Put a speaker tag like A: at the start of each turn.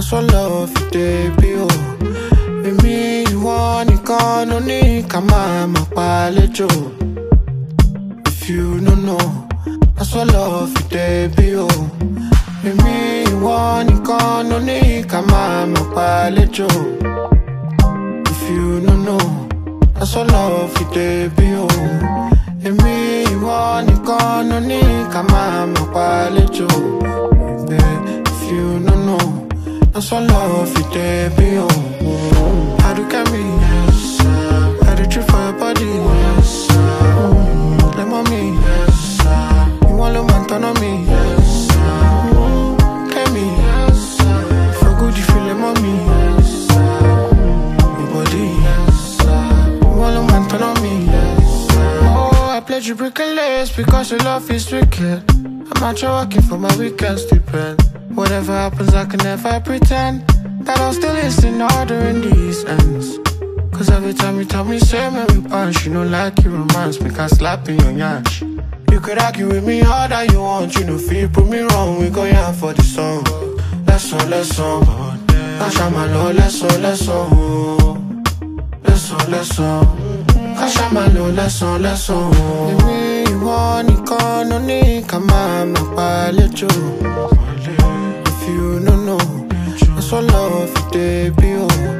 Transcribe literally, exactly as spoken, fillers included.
A: That's what love you baby oh. With me you want it gone no need come on my palejo. If you don't know, that's what love you baby oh. With me you want it gone no need come on my palejo. If you don't know, that's what love you baby oh. With me you want it gone no need come on my palejo. If you don't know, that's what love you baby oh. How do you get me? Yes, sir. How did you for your body? Yes, sir. Mm, let mommy. Yes, sir. You want a man turn on me? Yes, sir. Mm, get me? Yes, sir. For good you feel like mommy? Yes, sir. Mm, your body? Yes, sir. You want a man turn on me? Yes, sir. Oh, I pledge you breaking legs because your love is wicked. I'm out here working for my weekends depend. Whatever happens, I can never pretend that I'll still listen order in these ends. Cause every time you tell me, say me we punch, you know like you romance, me can slap in your yansh. You could argue with me all that you want, you know feel put me wrong, we go yeah for the song. Lesson, lesson, Kasha my lord, lesson, lesson, lesson, lesson, Kasha my lord, lesson, lesson. Give me you want it gone, no need, come on, my palejo. You don't know, that's what love you baby oh.